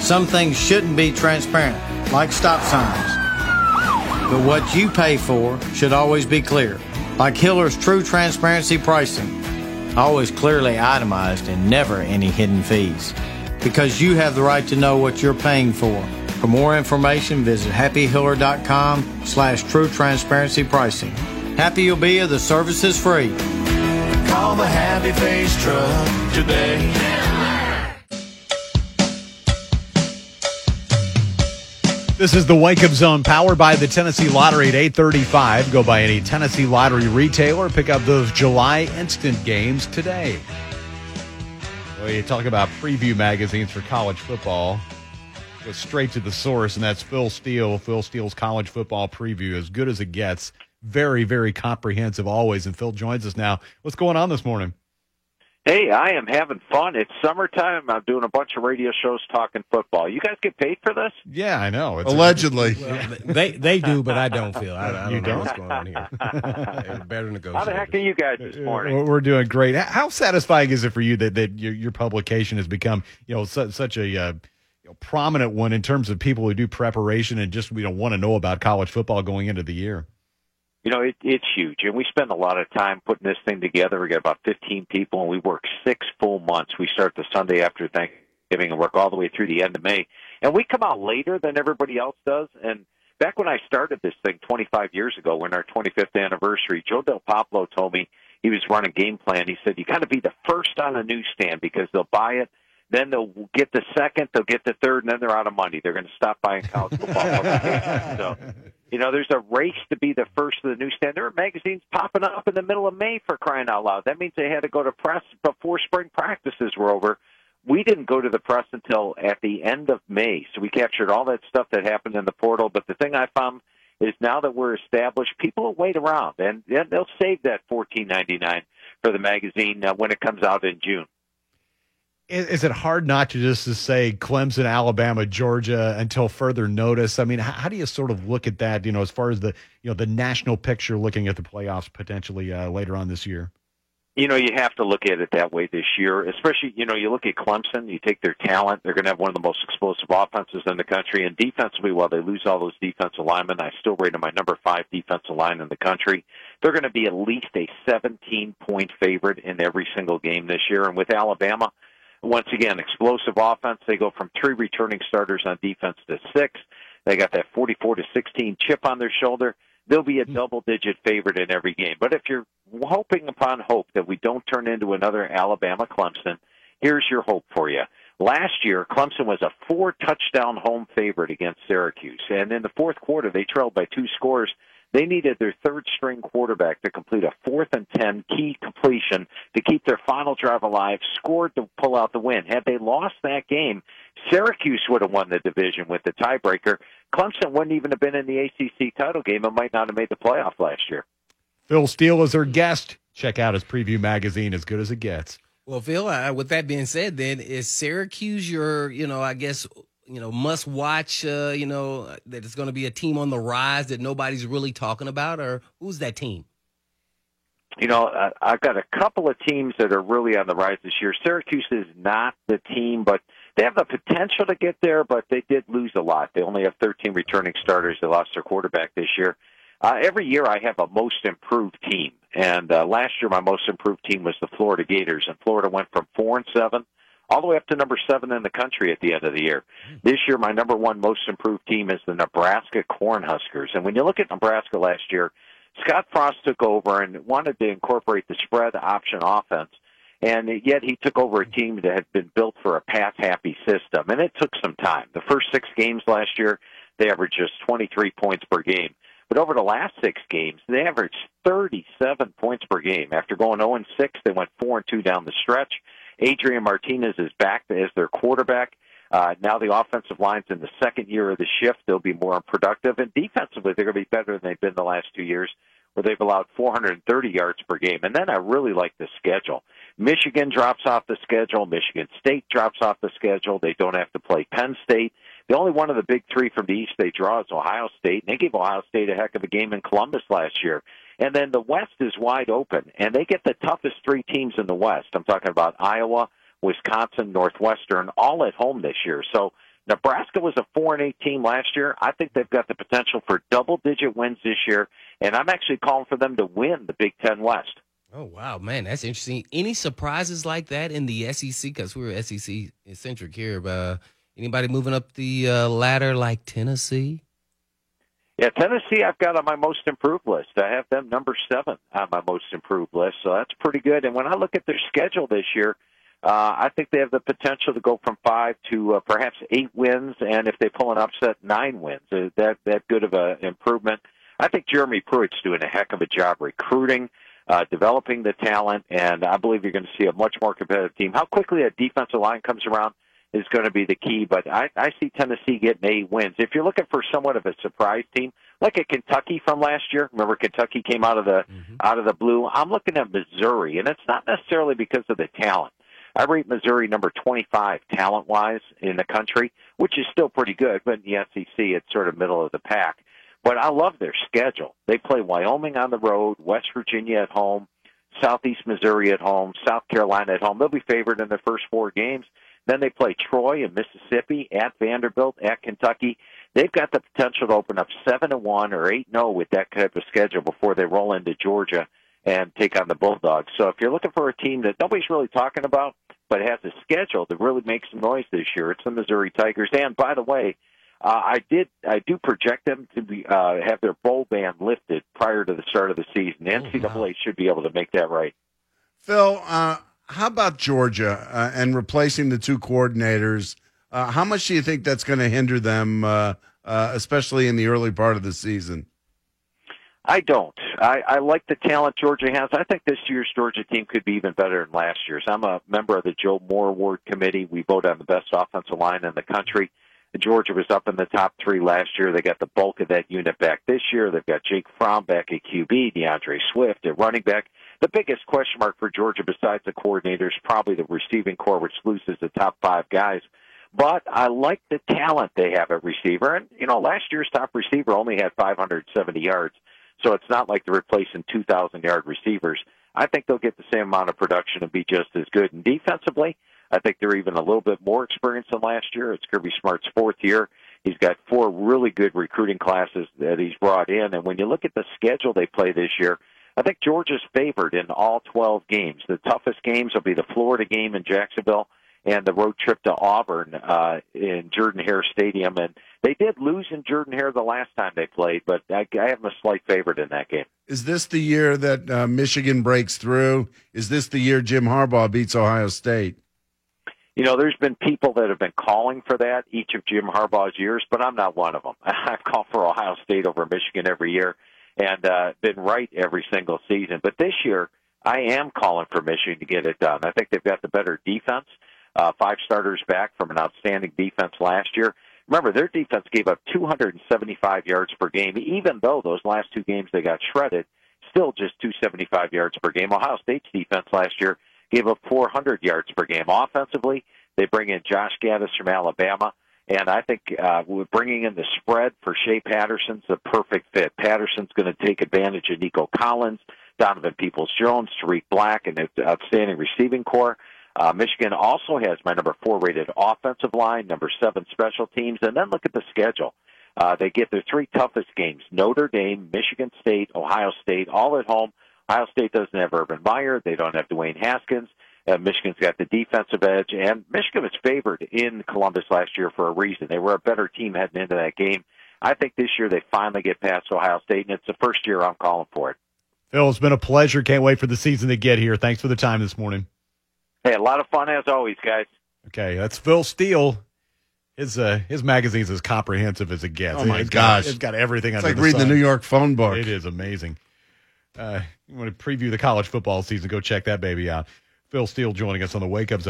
Some things shouldn't be transparent, like stop signs. But what you pay for should always be clear, like Hiller's True Transparency Pricing. Always clearly itemized and never any hidden fees. Because you have the right to know what you're paying for. For more information, visit happyhiller.com/true transparency pricing. Happy you'll be if the service is free. Call the Happy Face Truck today. This is the Wake Up Zone, powered by the Tennessee Lottery at 8:35. Go by any Tennessee Lottery retailer. Pick up those July instant games today. Well, you talk about preview magazines for college football. Go straight to the source, and that's Phil Steele. Phil Steele's college football preview, as good as it gets. Very, very comprehensive always. And Phil joins us now. What's going on this morning? Hey, I am having fun. It's summertime. I'm doing a bunch of radio shows talking football. You guys get paid for this? Yeah, I know. Allegedly. Well, they do, but I don't feel. I don't know what's going on here. Better negotiate. How the heck are you guys this morning? We're doing great. How satisfying is it for you that your publication has become such a prominent one in terms of people who do preparation and just want to know about college football going into the year? It's huge, and we spend a lot of time putting this thing together. We got about 15 people, and we work 6 full months. We start the Sunday after Thanksgiving and work all the way through the end of May. And we come out later than everybody else does. And back when I started this thing 25 years ago, when our 25th anniversary, Joe Del Popolo told me he was running Game Plan. He said, you got to be the first on a newsstand because they'll buy it. Then they'll get the second, they'll get the third, and then they're out of money. They're going to stop buying college football publications. So, there's a race to be the first of the newsstand. There are magazines popping up in the middle of May, for crying out loud. That means they had to go to press before spring practices were over. We didn't go to the press until at the end of May, so we captured all that stuff that happened in the portal. But the thing I found is now that we're established, people will wait around, and they'll save that $14.99 for the magazine when it comes out in June. Is it hard not to say Clemson, Alabama, Georgia until further notice? I mean, how do you sort of look at that, as far as the national picture looking at the playoffs potentially later on this year? You have to look at it that way this year, especially, you look at Clemson, you take their talent, they're going to have one of the most explosive offenses in the country, and defensively, while they lose all those defensive linemen, I still rate them my number 5 defensive line in the country. They're going to be at least a 17-point favorite in every single game this year, and with Alabama, once again, explosive offense. They go from 3 returning starters on defense to 6. They got that 44-16 chip on their shoulder. They'll be a double-digit favorite in every game. But if you're hoping upon hope that we don't turn into another Alabama-Clemson, here's your hope for you. Last year, Clemson was a 4-touchdown home favorite against Syracuse. And in the fourth quarter, they trailed by 2 scores. They needed their third-string quarterback to complete a 4th and 10 key completion to keep their final drive alive, scored to pull out the win. Had they lost that game, Syracuse would have won the division with the tiebreaker. Clemson wouldn't even have been in the ACC title game and might not have made the playoff last year. Phil Steele is our guest. Check out his preview magazine, as good as it gets. Well, Phil, with that being said, then, is Syracuse your, must watch, that it's going to be a team on the rise that nobody's really talking about, or who's that team? I've got a couple of teams that are really on the rise this year. Syracuse is not the team, but they have the potential to get there, but they did lose a lot. They only have 13 returning starters. They lost their quarterback this year. Every year I have a most improved team, and last year my most improved team was the Florida Gators, and Florida went from 4-7 all the way up to number 7 in the country at the end of the year. This year, my number 1 most improved team is the Nebraska Cornhuskers. And when you look at Nebraska last year, Scott Frost took over and wanted to incorporate the spread option offense. And yet he took over a team that had been built for a pass-happy system. And it took some time. The first 6 games last year, they averaged just 23 points per game. But over the last 6 games, they averaged 37 points per game. After going 0-6, they went 4-2 down the stretch. Adrian Martinez is back as their quarterback. Now the offensive line's in the second year of the shift. They'll be more productive. And defensively, they're going to be better than they've been the last 2 years, where they've allowed 430 yards per game. And then I really like the schedule. Michigan drops off the schedule. Michigan State drops off the schedule. They don't have to play Penn State. The only one of the big 3 from the East they draw is Ohio State. And they gave Ohio State a heck of a game in Columbus last year. And then the West is wide open, and they get the toughest 3 teams in the West. I'm talking about Iowa, Wisconsin, Northwestern, all at home this year. So Nebraska was a 4-8 team last year. I think they've got the potential for double-digit wins this year, and I'm actually calling for them to win the Big Ten West. Oh, wow, man, that's interesting. Any surprises like that in the SEC? Because we're SEC-centric here. But anybody moving up the ladder like Tennessee? Yeah, Tennessee I've got on my most improved list. I have them number 7 on my most improved list, so that's pretty good. And when I look at their schedule this year, I think they have the potential to go from 5 to perhaps 8 wins, and if they pull an upset, 9 wins. That good of an improvement. I think Jeremy Pruitt's doing a heck of a job recruiting, developing the talent, and I believe you're going to see a much more competitive team. How quickly a defensive line comes around is going to be the key, but I see Tennessee getting 8 wins. If you're looking for somewhat of a surprise team, like a Kentucky from last year, remember Kentucky came out of the blue. I'm looking at Missouri, and it's not necessarily because of the talent. I rate Missouri number 25 talent-wise in the country, which is still pretty good, but in the SEC it's sort of middle of the pack. But I love their schedule. They play Wyoming on the road, West Virginia at home, Southeast Missouri at home, South Carolina at home. They'll be favored in their first 4 games. Then they play Troy and Mississippi, at Vanderbilt, at Kentucky. They've got the potential to open up 7-1 or 8-0 with that type of schedule before they roll into Georgia and take on the Bulldogs. So if you're looking for a team that nobody's really talking about but has a schedule to really make some noise this year, it's the Missouri Tigers. And by the way, I do project them to be have their bowl ban lifted prior to the start of the season. The NCAA should be able to make that right. Phil, how about Georgia and replacing the 2 coordinators? How much do you think that's going to hinder them, especially in the early part of the season? I don't. I like the talent Georgia has. I think this year's Georgia team could be even better than last year's. I'm a member of the Joe Moore Award Committee. We vote on the best offensive line in the country. Georgia was up in the top 3 last year. They got the bulk of that unit back this year. They've got Jake Fromm back at QB, DeAndre Swift at running back. The biggest question mark for Georgia besides the coordinators, probably the receiving core, which loses the top 5 guys. But I like the talent they have at receiver. And, last year's top receiver only had 570 yards. So it's not like they're replacing 2,000-yard receivers. I think they'll get the same amount of production and be just as good. And defensively, I think they're even a little bit more experienced than last year. It's Kirby Smart's 4th year. He's got 4 really good recruiting classes that he's brought in. And when you look at the schedule they play this year, I think Georgia's favored in all 12 games. The toughest games will be the Florida game in Jacksonville and the road trip to Auburn in Jordan-Hare Stadium. And they did lose in Jordan-Hare the last time they played, but I have them a slight favorite in that game. Is this the year that Michigan breaks through? Is this the year Jim Harbaugh beats Ohio State? There's been people that have been calling for that each of Jim Harbaugh's years, but I'm not one of them. I've called for Ohio State over Michigan every year and been right every single season. But this year, I am calling for Michigan to get it done. I think they've got the better defense. 5 starters back from an outstanding defense last year. Remember, their defense gave up 275 yards per game, even though those last 2 games they got shredded, still just 275 yards per game. Ohio State's defense last year gave up 400 yards per game. Offensively, they bring in Josh Gaddis from Alabama, and I think bringing in the spread for Shea Patterson's the perfect fit. Patterson's going to take advantage of Nico Collins, Donovan Peoples-Jones, Tariq Black, and an outstanding receiving core. Michigan also has my number 4 rated offensive line, number 7 special teams, and then look at the schedule. They get their 3 toughest games: Notre Dame, Michigan State, Ohio State, all at home. Ohio State doesn't have Urban Meyer. They don't have Dwayne Haskins. Michigan's got the defensive edge, and Michigan was favored in Columbus last year for a reason. They were a better team heading into that game. I think this year they finally get past Ohio State, and it's the first year I'm calling for it. Phil, it's been a pleasure. Can't wait for the season to get here. Thanks for the time this morning. Hey, a lot of fun as always, guys. Okay, that's Phil Steele. His magazine's as comprehensive as it gets. Oh, my gosh. It's got everything it's under like the reading sun. the New York phone book. It is amazing. You want to preview the college football season, go check that baby out. Phil Steele joining us on the Wake Up Zone.